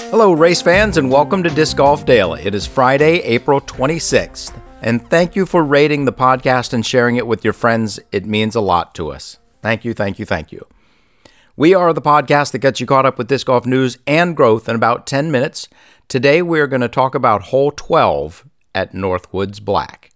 Hello, race fans, and welcome to Disc Golf Daily. It is Friday, April 26th, and thank you for rating the podcast and sharing it with your friends. It means a lot to us. Thank you, thank you, thank you. We are the podcast that gets you caught up with disc golf news and growth in about 10 minutes. Today, we're going to talk about Hole 12 at Northwoods Black.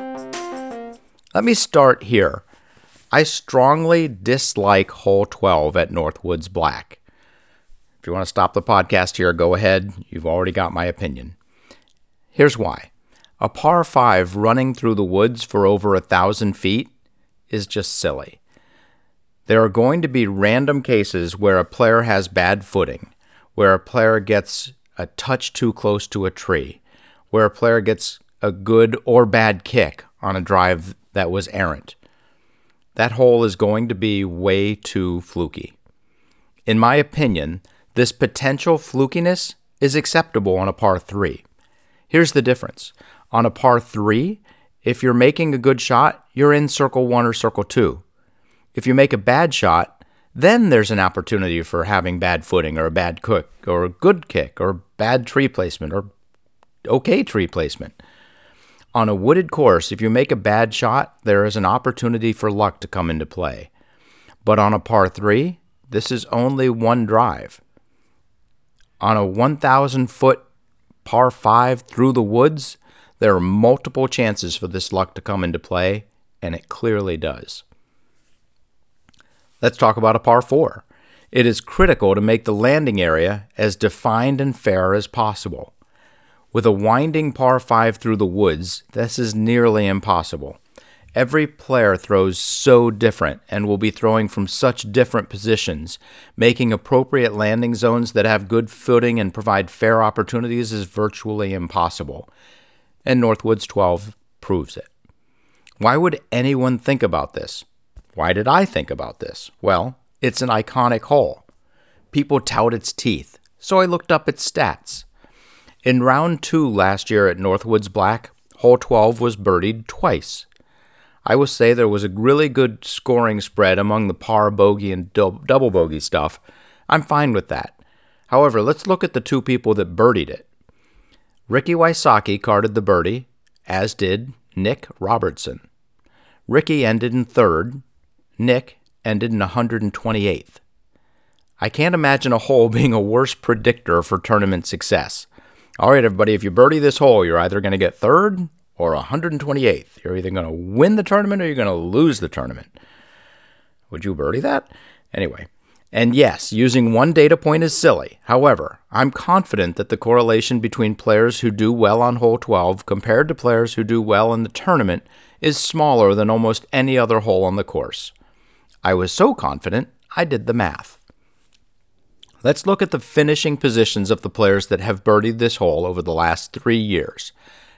Let me start here. I strongly dislike Hole 12 at Northwoods Black. If you want to stop the podcast here, go ahead. You've already got my opinion. Here's why. A par 5 running through the woods for over 1,000 feet is just silly. There are going to be random cases where a player has bad footing, where a player gets a touch too close to a tree, where a player gets a good or bad kick on a drive that was errant. That hole is going to be way too fluky. In my opinion, this potential flukiness is acceptable on a par 3. Here's the difference. On a par 3, if you're making a good shot, you're in circle 1 or circle 2. If you make a bad shot, then there's an opportunity for having bad footing or a bad kick or a good kick or bad tree placement or okay tree placement. On a wooded course, if you make a bad shot, there is an opportunity for luck to come into play. But on a par 3, this is only one drive. On a 1,000-foot par 5 through the woods, there are multiple chances for this luck to come into play, and it clearly does. Let's talk about a par 4. It is critical to make the landing area as defined and fair as possible. With a winding par 5 through the woods, this is nearly impossible. Every player throws so different and will be throwing from such different positions. Making appropriate landing zones that have good footing and provide fair opportunities is virtually impossible. And Northwoods 12 proves it. Why would anyone think about this? Why did I think about this? Well, it's an iconic hole. People tout its teeth, so I looked up its stats. In round 2 last year at Northwoods Black, hole 12 was birdied twice. I will say there was a really good scoring spread among the par, bogey, and double bogey stuff. I'm fine with that. However, let's look at the two people that birdied it. Ricky Wysocki carded the birdie, as did Nick Robertson. Ricky ended in 3rd. Nick ended in 128th. I can't imagine a hole being a worse predictor for tournament success. All right, everybody, if you birdie this hole, you're either going to get 3rd or 128th. You're either going to win the tournament or you're going to lose the tournament. Would you birdie that? Anyway, and yes, using one data point is silly. However, I'm confident that the correlation between players who do well on hole 12 compared to players who do well in the tournament is smaller than almost any other hole on the course. I was so confident, I did the math. Let's look at the finishing positions of the players that have birdied this hole over the last 3 years.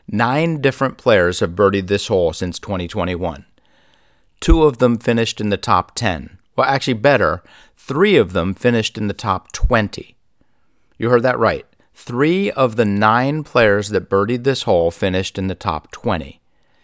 9 different players have birdied this hole since 2021. 2 of them finished in the top 10. Well, actually better, 3 of them finished in the top 20. You heard that right. 3 of the 9 players that birdied this hole finished in the top 20.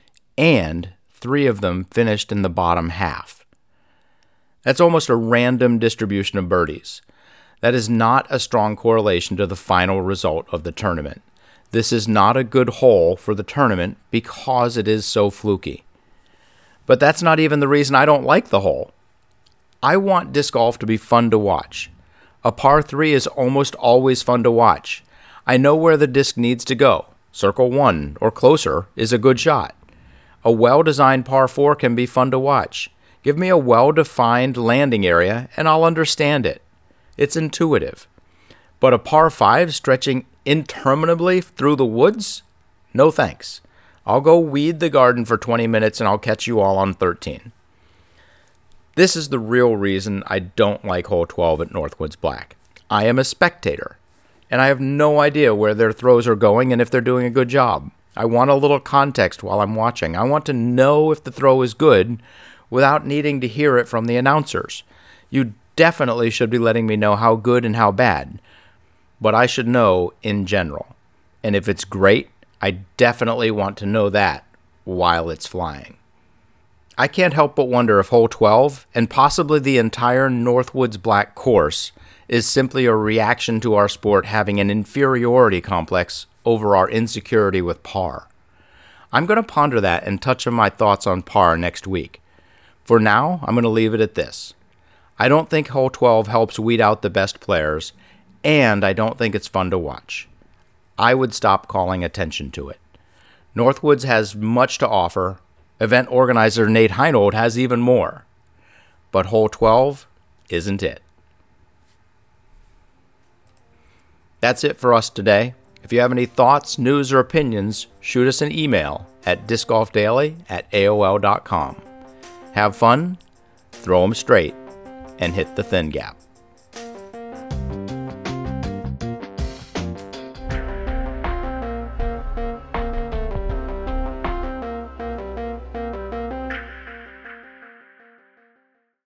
And 3 of them finished in the bottom half. That's almost a random distribution of birdies. That is not a strong correlation to the final result of the tournament. This is not a good hole for the tournament because it is so fluky. But that's not even the reason I don't like the hole. I want disc golf to be fun to watch. A par 3 is almost always fun to watch. I know where the disc needs to go. Circle 1 or closer is a good shot. A well-designed par 4 can be fun to watch. Give me a well-defined landing area and I'll understand it. It's intuitive. But a par 5 stretching interminably through the woods? No thanks. I'll go weed the garden for 20 minutes and I'll catch you all on 13. This is the real reason I don't like hole 12 at Northwoods Black. I am a spectator, and I have no idea where their throws are going and if they're doing a good job. I want a little context while I'm watching. I want to know if the throw is good without needing to hear it from the announcers. You definitely should be letting me know how good and how bad, but I should know in general. And if it's great, I definitely want to know that while it's flying. I can't help but wonder if hole 12, and possibly the entire Northwoods Black course, is simply a reaction to our sport having an inferiority complex over our insecurity with par. I'm going to ponder that and touch on my thoughts on par next week. For now, I'm going to leave it at this. I don't think hole 12 helps weed out the best players, and I don't think it's fun to watch. I would stop calling attention to it. Northwoods has much to offer. Event organizer Nate Heinold has even more. But hole 12 isn't it. That's it for us today. If you have any thoughts, news, or opinions, shoot us an email at discgolfdaily@aol.com. Have fun, throw 'em straight, and hit the thin gap.